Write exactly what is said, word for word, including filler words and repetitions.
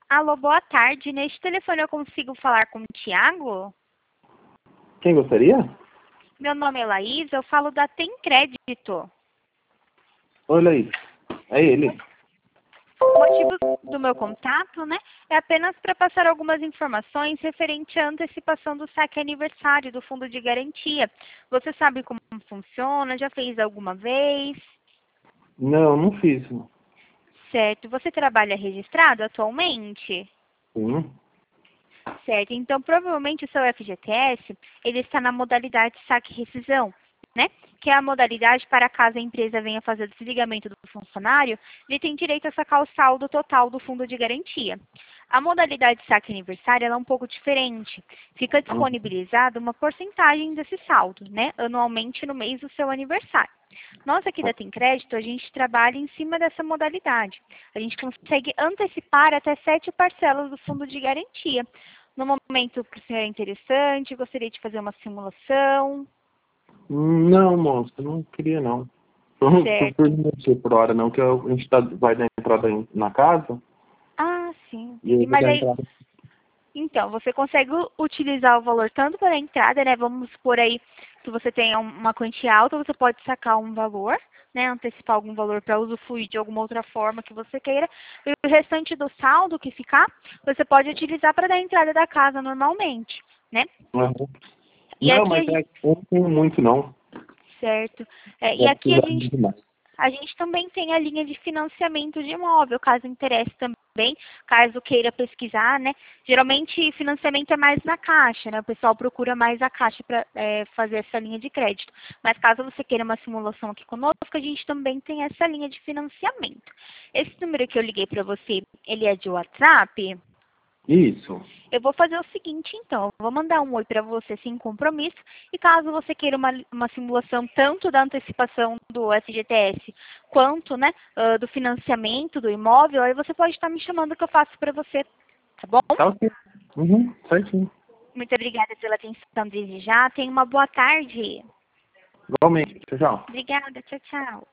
Alô, boa tarde. Neste telefone eu consigo falar com o Thiago? Quem gostaria? Meu nome é Laís, eu falo da Tem Crédito. Oi, Laís. É ele. O motivo do meu contato, né, é apenas para passar algumas informações referente à antecipação do saque aniversário do Fundo de Garantia. Você sabe como funciona? Já fez alguma vez? Não, não fiz. Certo. Você trabalha registrado atualmente? Sim. Certo. Então, provavelmente o seu F G T S, ele está na modalidade saque-rescisão, né? Que é a modalidade para caso a empresa venha fazer o desligamento do funcionário, ele tem direito a sacar o saldo total do fundo de garantia. A modalidade saque aniversário ela é um pouco diferente. Fica disponibilizada uma porcentagem desse saldo, né? Anualmente no mês do seu aniversário. Nós aqui da Tem Crédito, a gente trabalha em cima dessa modalidade. A gente consegue antecipar até sete parcelas do fundo de garantia. No momento, para o senhor é interessante, gostaria de fazer uma simulação. Não, moço, eu não queria, não. Por, por, por Certo. mexer por hora, não, que eu- a gente tá, vai dar entrada em- na casa Ah, sim. e eu E, vou mas dar aí, entrada. então, você consegue u- utilizar o valor tanto para a entrada, né? Vamos supor aí que você tenha um- uma quantia alta, você pode sacar um valor, né? Antecipar algum valor para usufruir de alguma outra forma que você queira. E o restante do saldo que ficar, você pode utilizar para dar a entrada da casa normalmente, né? Uhum. E Não, aqui mas a é, gente, eu não tenho muito, não. certo. É, e Vai aqui a precisar gente de demais. A gente também tem a linha de financiamento de imóvel, caso interesse também, caso queira pesquisar, né? Geralmente, financiamento é mais na Caixa, né? O pessoal procura mais a Caixa para é, fazer essa linha de crédito. Mas caso você queira uma simulação aqui conosco, a gente também tem essa linha de financiamento. Esse número que eu liguei para você, ele é de WhatsApp? Isso. Eu vou fazer o seguinte, então. Eu vou mandar um oi para você sem compromisso. E caso você queira uma, uma simulação tanto da antecipação do F G T S quanto, né, ah, do financiamento do imóvel, aí você pode estar me chamando que eu faço para você. Tá bom? Tá ok. Uhum, certinho. Muito obrigada pela atenção desde já. Tenha uma boa tarde. Igualmente. Tchau, tchau. Obrigada. Tchau, tchau.